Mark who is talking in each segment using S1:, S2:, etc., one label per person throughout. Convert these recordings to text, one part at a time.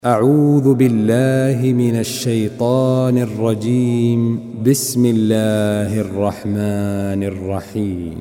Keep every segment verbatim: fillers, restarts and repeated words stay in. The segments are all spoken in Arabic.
S1: أعوذ بالله من الشيطان الرجيم. بسم الله الرحمن الرحيم.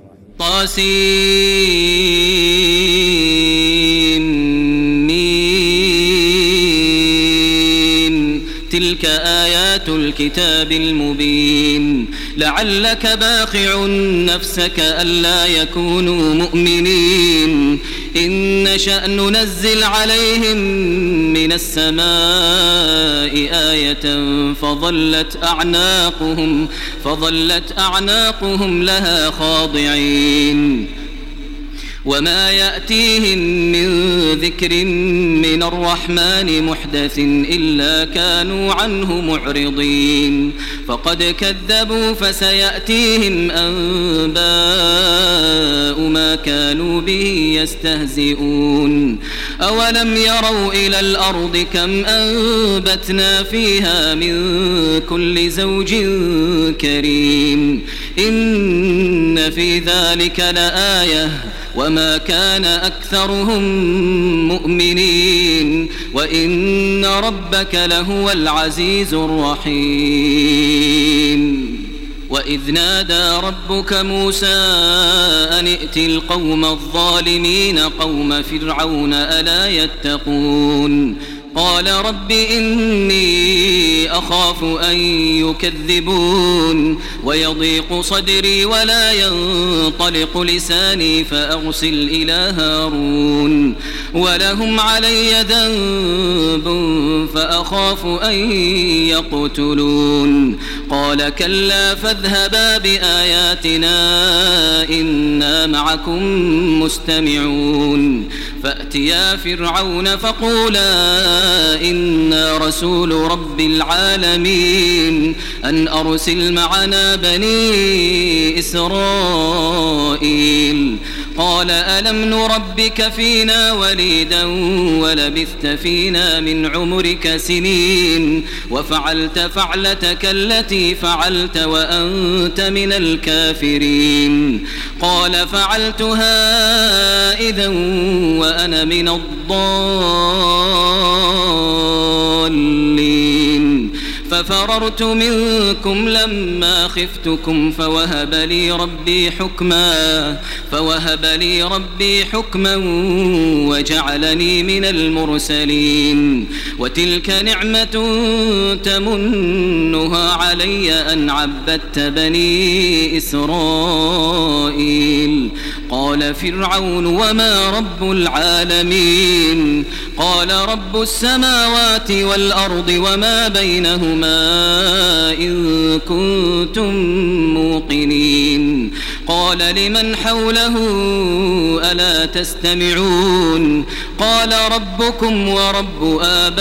S2: طاسيم. تلك آيات الكتاب المبين. لعلك باخع نفسك ألا يكونوا مؤمنين إن نشأ ننزل عليهم من السماء آية فظلت أعناقهم فظلت أعناقهم لها خاضعين وما يأتيهم من ذكر من الرحمن محدث إلا كانوا عنه معرضين فقد كذبوا فسيأتيهم أنباء ما كانوا به يستهزئون أولم يروا إلى الأرض كم أنبتنا فيها من كل زوج كريم إن في ذلك لآية وما كان أكثرهم مؤمنين وإن ربك لهو العزيز الرحيم. وإذ نادى ربك موسى أن ائت القوم الظالمين قوم فرعون ألا يتقون قال رب إني أخاف أن يكذبون ويضيق صدري ولا ينطلق لساني فأرسل إلى هارون ولهم علي ذنب فأخاف أن يقتلون قال كلا فاذهبا بآياتنا إنا معكم مستمعون فأتيا فرعون فقولا إنا رسول رب العالمين أن أرسل معنا بني إسرائيل قال ألم نربك فينا وليدا ولبثت فينا من عمرك سنين وفعلت فعلتك التي فعلت وأنت من الكافرين قال فعلتها إذا وأنا من الضالين ففررت منكم لما خفتكم فوهب لي ربي حكما فوهب لي ربي حكما وجعلني من المرسلين وتلك نعمة تمنها علي أن عبدت بني إسرائيل قال فرعون وما رب العالمين قال رب السماوات والأرض وما بينهما إن كنتم موقنين قال لمن حوله ألا تستمعون قال ربكم ورب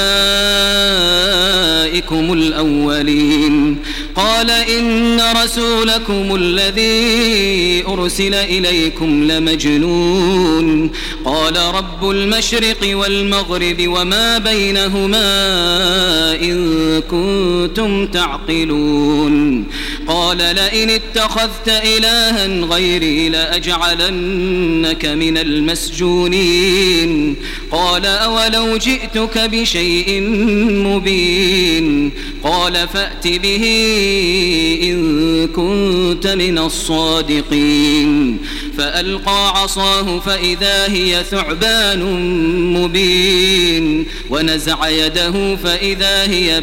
S2: آبائكم الأولين قال إن رسولكم الذي أرسل إليكم لمجنون قال رب المشرق والمغرب وما بينهما إن كنتم تعقلون قال لئن اتخذت إلها غيري لأجعلنك من المسجونين قال أولو جئتك بشيء مبين قال فأت به إن كنت من الصادقين فألقى عصاه فإذا هي ثعبان مبين ونزع يده فإذا هي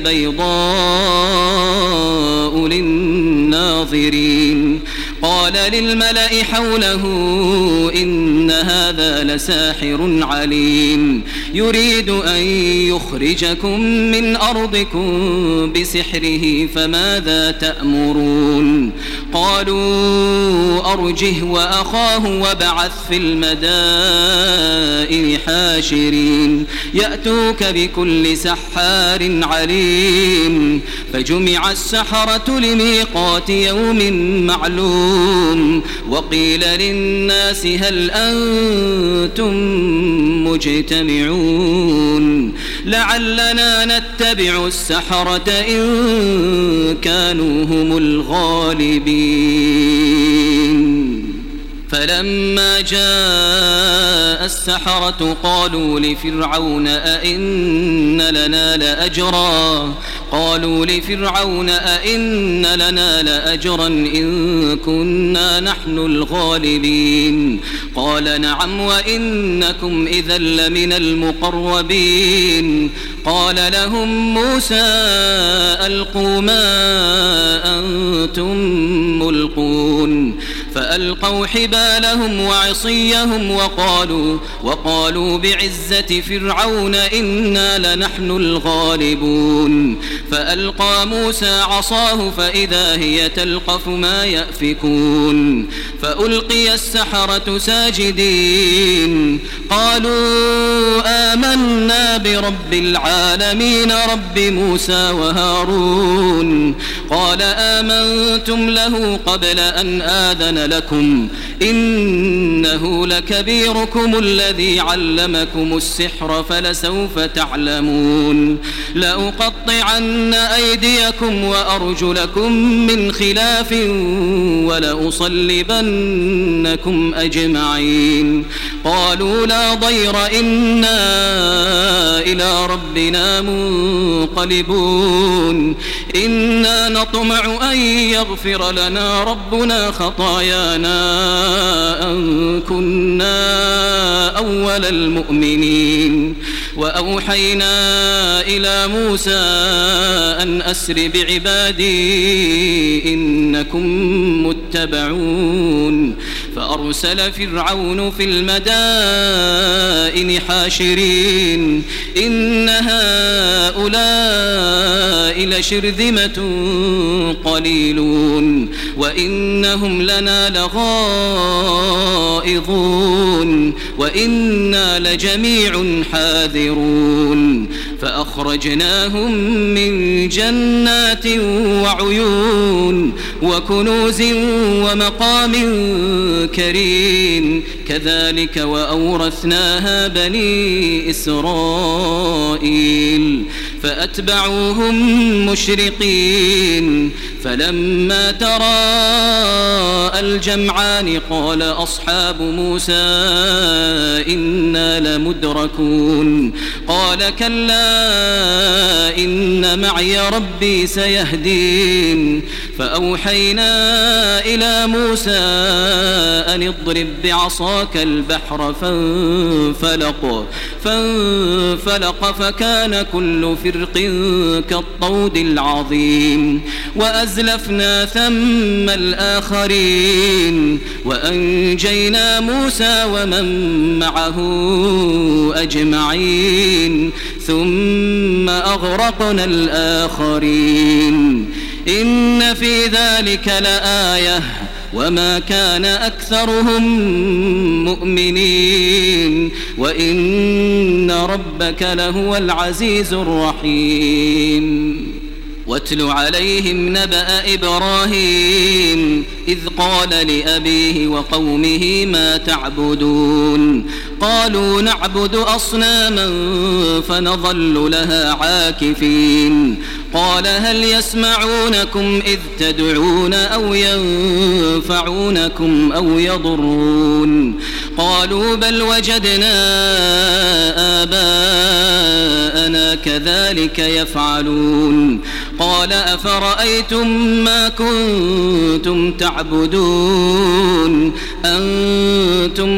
S2: بيضاء للناظرين قال للملأ حوله إن هذا لساحر عليم يريد أن يخرجكم من أرضكم بسحره فماذا تأمرون قالوا أرجه وأخاه وابعث في المدائن حاشرين يأتوك بكل سحار عليم فجمع السحرة لميقات يوم معلوم وقيل للناس هل أنتم مجتمعون لعلنا نتبع السحرة إن كانوا هم الغالبين فلما جاء السحرة قالوا لفرعون أئن لنا لأجرا قالوا لفرعون أئن لنا لأجرا إن كنا نحن الغالبين قال نعم وإنكم إذا لمن المقربين قال لهم موسى ألقوا ما أنتم ملقون فألقوا حبالهم وعصيهم وقالوا, وقالوا بعزة فرعون إنا لنحن الغالبون فألقى موسى عصاه فإذا هي تلقف ما يأفكون فألقي السحرة ساجدين قالوا آمنا برب العالمين رب موسى وهارون قال آمنتم له قبل أن آذن لكم إنه لكبيركم الذي علمكم السحر فلسوف تعلمون لأقطعن أيديكم وأرجلكم من خلاف ولأصلبنكم أجمعين قالوا لا ضير إنا إلى ربنا منقلبون إنا نطمع أن يغفر لنا ربنا خطايانا أن كنا أول المؤمنين وأوحينا إلى موسى أن أسر بعبادي إنكم متبعون فأرسل فرعون في المدائن حاشرين إن هؤلاء لشرذمة قليلون وإنهم لنا لغائظون وإنا لجميع حاذرون فأخرجناهم من جنات وعيون وكنوز ومقام كريم كذلك وأورثناها بني إسرائيل فأتبعوهم مشرقين فلما تراءى الجمعان قال أصحاب موسى إنا لمدركون قال كلا إن معي ربي سيهدين فأوحينا إلى موسى أن اضرب بعصاك البحر فانفلق فانفلق فكان كل فرق كالطود العظيم وأزلفنا ثم الآخرين وأنجينا موسى ومن معه أجمعين ثم أغرقنا الآخرين إن في ذلك لآية وما كان أكثرهم مؤمنين وإن ربك لهو العزيز الرحيم واتل عليهم نبأ إبراهيم إذ قال لأبيه وقومه ما تعبدون قالوا نعبد أصناما فنظل لها عاكفين قال هل يسمعونكم إذ تدعون أو ينفعونكم أو يضرون قالوا بل وجدنا آباءنا كذلك يفعلون قال أفرأيتم ما كنتم تعبدون أنتم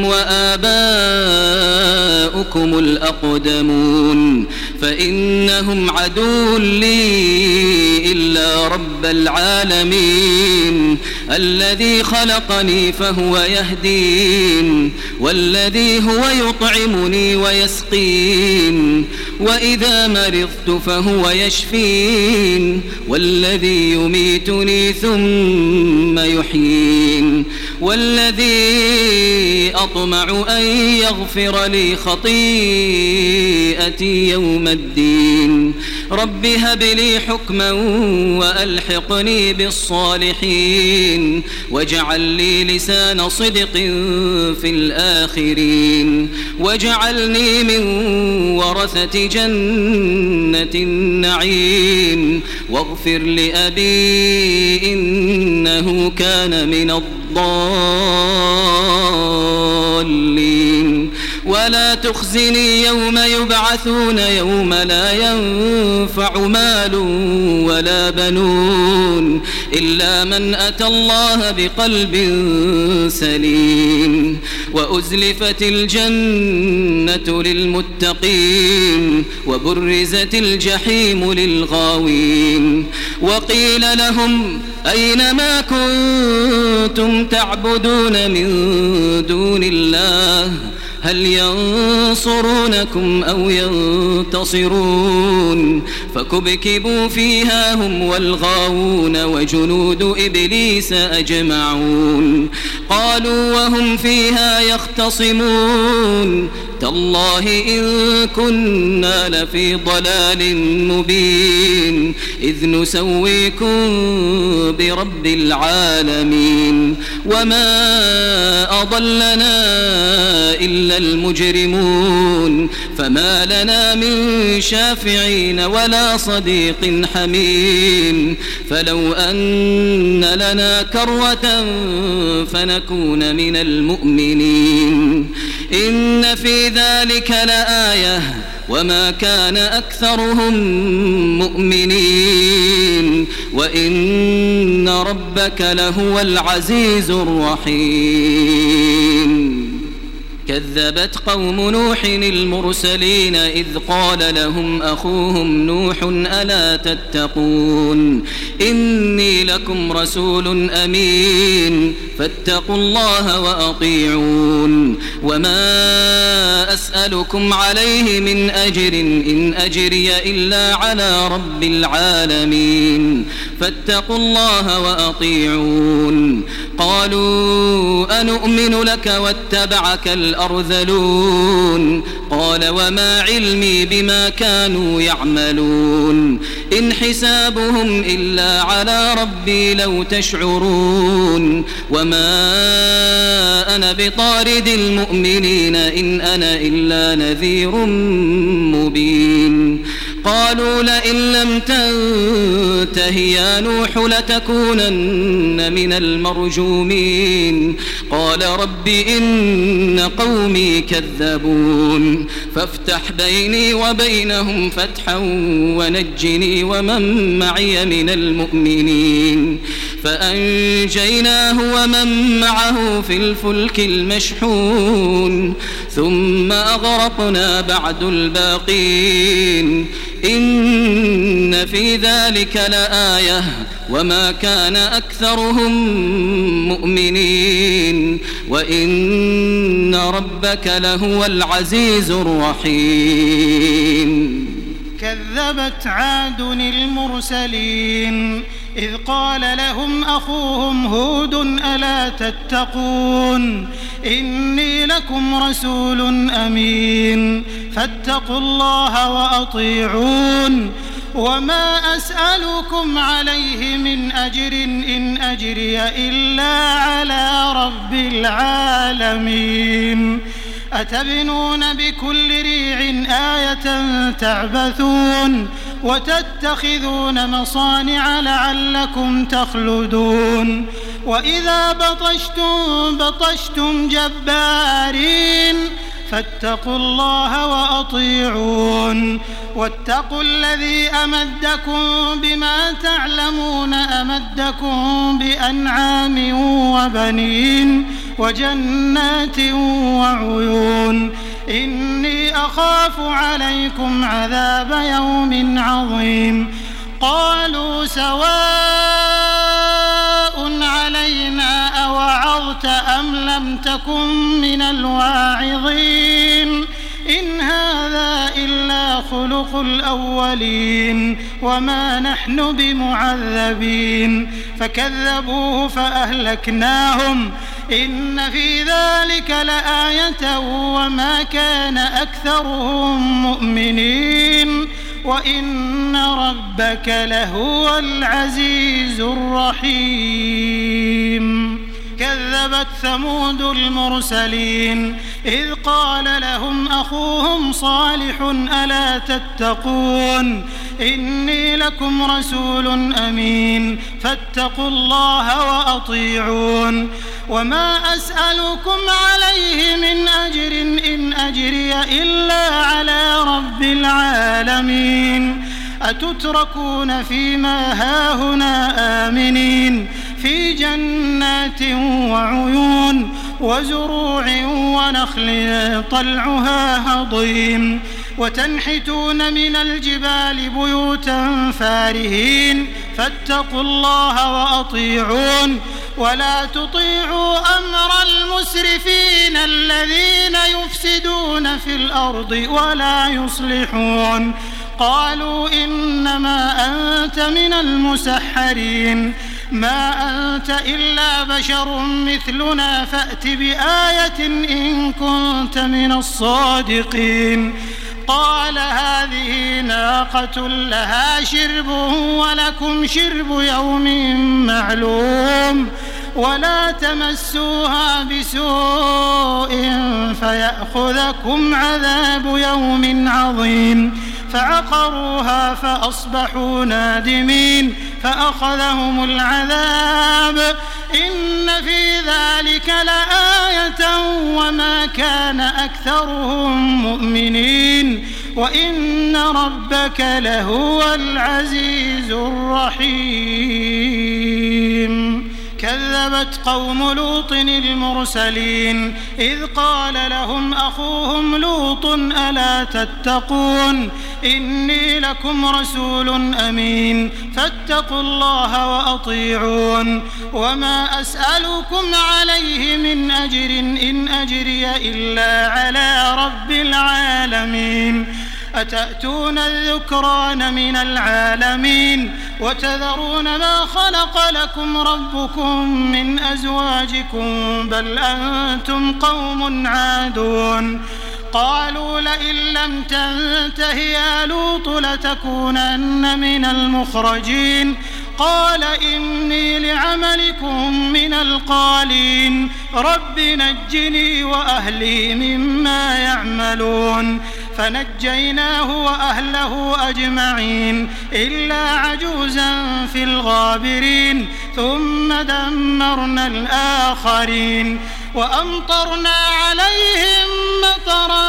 S2: وآباؤكم الأقدمون فإنهم عدو لي إلا رب العالمين الذي خلقني فهو يهدين والذي هو يطعمني ويسقين وإذا مرضت فهو يشفين والذي يميتني ثم يحيين والذي أطمع أن يغفر لي خطيئتي يوم الدين رب هب لي حكما وألحقني بالصالحين واجعل لي لسان صدق في الآخرين واجعلني من ورثة في جنة النعيم واغفر لأبي إنه كان من الضالين ولا تخزني يوم يبعثون يوم لا ينفع مال ولا بنون إلا من أتى الله بقلب سليم وأزلفت الجنة للمتقين وبرزت الجحيم للغاوين وقيل لهم أين ما كنتم تعبدون من دون الله هل ينصرونكم أو ينتصرون فكبكبوا فيها هم والغاوون وجنود إبليس أجمعون قالوا وهم فيها يختصمون تالله إن كنا لفي ضلال مبين إذ نسويكم برب العالمين وما أضلنا إلا المجرمون فما لنا من شافعين ولا صديق حميم فلو أن لنا كرة فنكون من المؤمنين إن في ذلك لآية وما كان أكثرهم مؤمنين وإن ربك لهو العزيز الرحيم كذبت قوم نوح المرسلين إذ قال لهم أخوهم نوح ألا تتقون إني لكم رسول أمين فاتقوا الله وأطيعون وما أسألكم عليه من أجر إن أجري إلا على رب العالمين فاتقوا الله وأطيعون قالوا أنؤمن لك واتبعك الأرذلون قال وما علمي بما كانوا يعملون إن حسابهم إلا على ربي لو تشعرون وما أنا بطارد المؤمنين إن أنا إلا نذير مبين قالوا لئن لم تنته يا نوح لتكونن من المرجومين قال رب إن قومي كذبون فافتح بيني وبينهم فتحا ونجني ومن معي من المؤمنين فأنجيناه ومن معه في الفلك المشحون ثم أغرقنا بعد الباقين إن في ذلك لآية وما كان أكثرهم مؤمنين وإن ربك لهو العزيز الرحيم
S3: كذبت عاد المرسلين إذ قال لهم أخوهم هود ألا تتقون إني لكم رسول أمين فاتقوا الله وأطيعون وما أسألكم عليه من أجر إن أجري إلا على رب العالمين أتبنون بكل ريع آية تعبثون وتتخذون مصانع لعلكم تخلدون وإذا بطشتم بطشتم جبارين فاتقوا الله وأطيعون واتقوا الذي أمدكم بما تعلمون أمدكم بأنعام وبنين وجنات وعيون إني أخاف عليكم عذاب يوم عظيم قالوا سواء علينا أوعظت أم لم تكن من الواعظين إن هذا إلا خلق الأولين وما نحن بمعذبين فكذبوه فأهلكناهم إن في ذلك لآية وما كان أكثرهم مؤمنين وإن ربك لهو العزيز الرحيم كذبت ثمود المرسلين إذ قال لهم أخوهم صالح ألا تتقون إني لكم رسول أمين فاتقوا الله وأطيعون وما أسألكم عليه من أجر إن أجري إلا على رب العالمين أتتركون فيما هاهنا آمنين في جنات وعيون وزروع ونخل طلعها هضيم وتنحتون من الجبال بيوتا فارهين فاتقوا الله وأطيعون ولا تطيعوا أمر المسرفين الذين يفسدون في الأرض ولا يصلحون قالوا إنما أنت من المسحرين ما أنت إلا بشر مثلنا فأت بآية إن كنت من الصادقين قال هذه ناقة لها شرب ولكم شرب يوم معلوم ولا تمسوها بسوء فيأخذكم عذاب يوم عظيم فعقروها فأصبحوا نادمين فأخذهم العذاب إن في ذلك لآية وما كان أكثرهم مؤمنين وإن ربك لهو العزيز الرحيم كذبت قوم لوط المرسلين إذ قال لهم أخوهم لوط ألا تتقون إني لكم رسول أمين فاتقوا الله وأطيعون وما أسألكم عليه من أجر إن أجري إلا على رب العالمين أتأتون الذكران من العالمين وتذرون ما خلق لكم ربكم من أزواجكم بل أنتم قوم عادون قالوا لئن لم تنته يا لوط لتكونن من المخرجين قال إني لعملكم من القالين رب نجني وأهلي مما يعملون فنجيناه وأهله أجمعين إلا عجوزا في الغابرين ثم دمرنا الآخرين وأمطرنا عليهم مطرا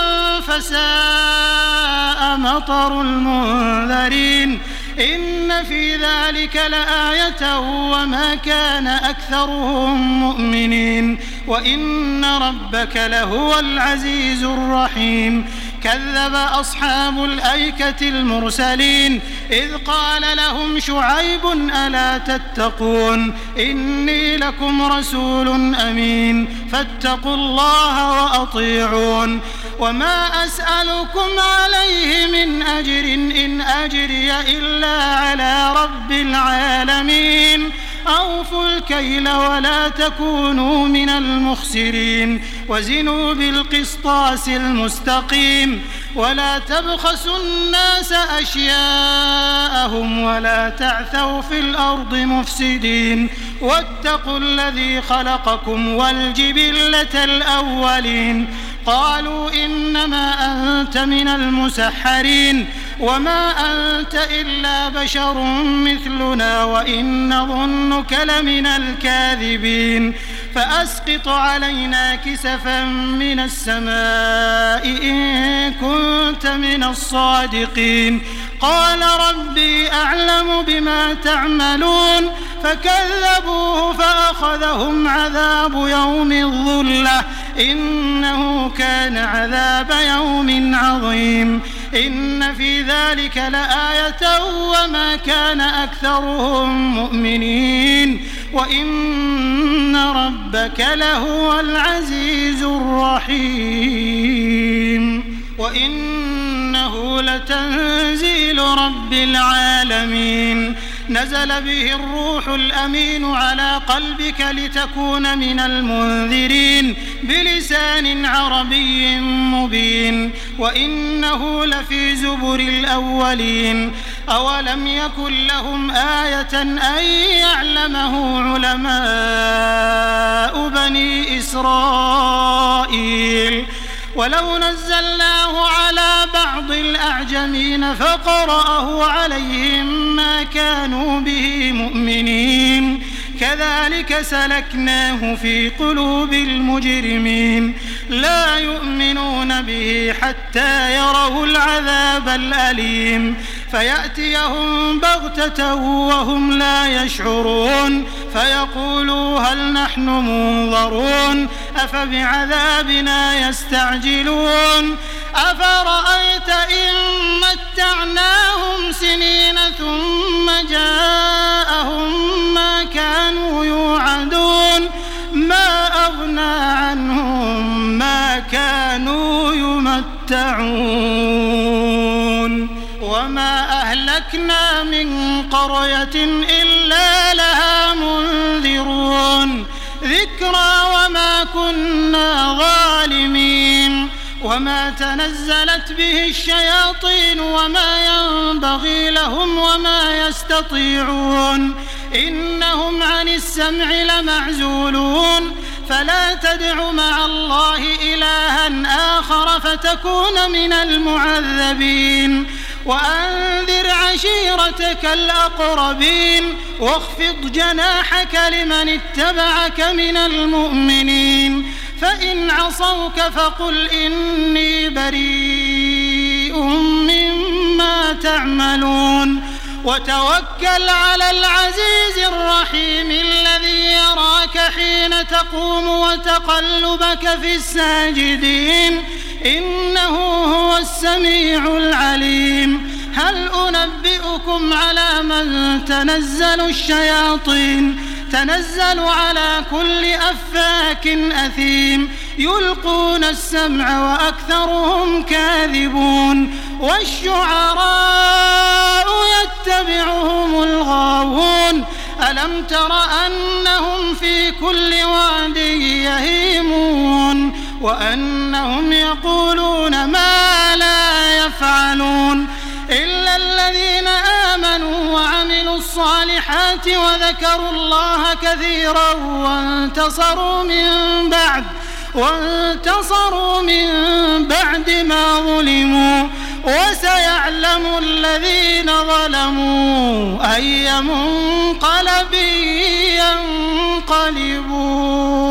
S3: فساء مطر المنذرين إن في ذلك لآية وما كان أكثرهم مؤمنين وإن ربك لهو العزيز الرحيم كذب أصحاب الأيكة المرسلين إذ قال لهم شعيب ألا تتقون إني لكم رسول أمين فاتقوا الله وأطيعون وما أسألكم عليه من أجر إن أجري إلا على رب العالمين أوفوا الكيل ولا تكونوا من المخسرين وزنوا بالقسطاس المستقيم ولا تبخسوا الناس أشياءهم ولا تعثوا في الأرض مفسدين واتقوا الذي خلقكم والجبلة الأولين قالوا إنما أنت من المسحرين وما أنت إلا بشر مثلنا وإن نظنك لمن الكاذبين فأسقط علينا كسفا من السماء إن كنت من الصادقين قال ربي أعلم بما تعملون فكذبوه فأخذهم عذاب يوم الظلة إنه كان عذاب يوم عظيم إن في ذلك لآية وما كان أكثرهم مؤمنين وإن ربك لهو العزيز الرحيم وإنه لتنزيل رب العالمين نزل به الروح الأمين على قلبك لتكون من المنذرين بلسان عربي مبين وإنه لفي زبر الأولين أولم يكن لهم آية أن يعلمه علماء بني إسرائيل ولو نزلناه على بعض الأعجمين فقرأه عليهم ما كانوا به مؤمنين كذلك سلكناه في قلوب المجرمين لا يؤمنون به حتى يروا العذاب الأليم فيأتيهم بغتة وهم لا يشعرون فيقولوا هل نحن منظرون أفبعذابنا يستعجلون أفرأيت إن متعناهم سنين ثم جاءهم ما كانوا يوعدون ما أغنى عنهم ما كانوا يمتعون وما أهلكنا من قرية إلا لها منذرون ذكرى وما كنا ظالمين وما تنزلت به الشياطين وما ينبغي لهم وما يستطيعون إنهم عن السمع لمعزولون فلا تدع مع الله إلها آخر فتكون من المعذبين وأنذر عشيرتك الأقربين واخفض جناحك لمن اتبعك من المؤمنين فإن عصوك فقل إني بريء مما تعملون وتوكل على العزيز الرحيم الذي يراك حين تقوم وتقلبك في الساجدين إنه هو السميع العليم هل أنبئكم على من تنزل الشياطين تنزل على كل أفاك أثيم يلقون السمع وأكثرهم كاذبون والشعراء يتبعهم الغاوون ألم تر أنهم في كل واد يهيمون وأنهم يقولون ما لا يفعلون إلا الذين آمنوا وعملوا الصالحات وذكروا الله كثيرا وانتصروا من بعد وانتصروا من بعد ما ظلموا وسيعلم الذين ظلموا أي منقلب ينقلبون.